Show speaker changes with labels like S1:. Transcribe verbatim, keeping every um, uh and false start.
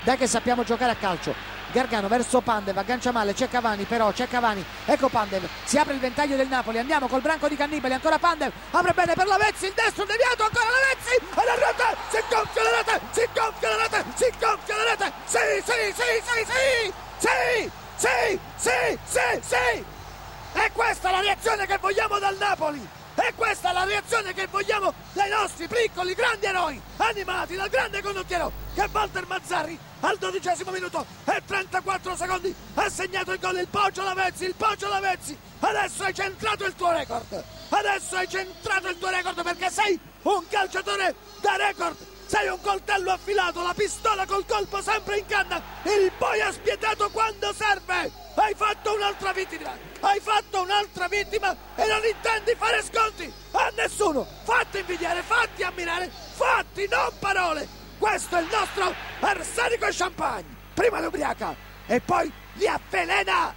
S1: Dai che sappiamo giocare a calcio. Gargano verso Pandev, aggancia male, c'è Cavani però, c'è Cavani, ecco Pandev, si apre il ventaglio del Napoli, andiamo col branco di Cannibali, ancora Pandev, apre bene per Lavezzi, il destro deviato, ancora Lavezzi, e la rete, si gonfia la rete, si gonfia la rete, si gonfia la rete, sì, sì, sì, sì, sì, sì, sì, sì, sì, sì, e questa è la reazione che vogliamo dal Napoli. E questa è la reazione che vogliamo dai nostri piccoli grandi eroi, animati dal grande condottiero che Walter Mazzarri al dodicesimo minuto e trentaquattro secondi ha segnato il gol. Il Poggio Lavezzi, il Poggio Lavezzi, adesso hai centrato il tuo record, adesso hai centrato il tuo record perché sei un calciatore da record, sei un coltello affilato, la pistola col colpo sempre in canna, il boia spietato quando serve. Hai fatto un'altra vittima, hai fatto un'altra vittima e non intendi fare sconti a nessuno. Fatti invidiare, fatti ammirare, fatti, non parole. Questo è il nostro arsenico e champagne. Prima li ubriaca e poi li avvelena.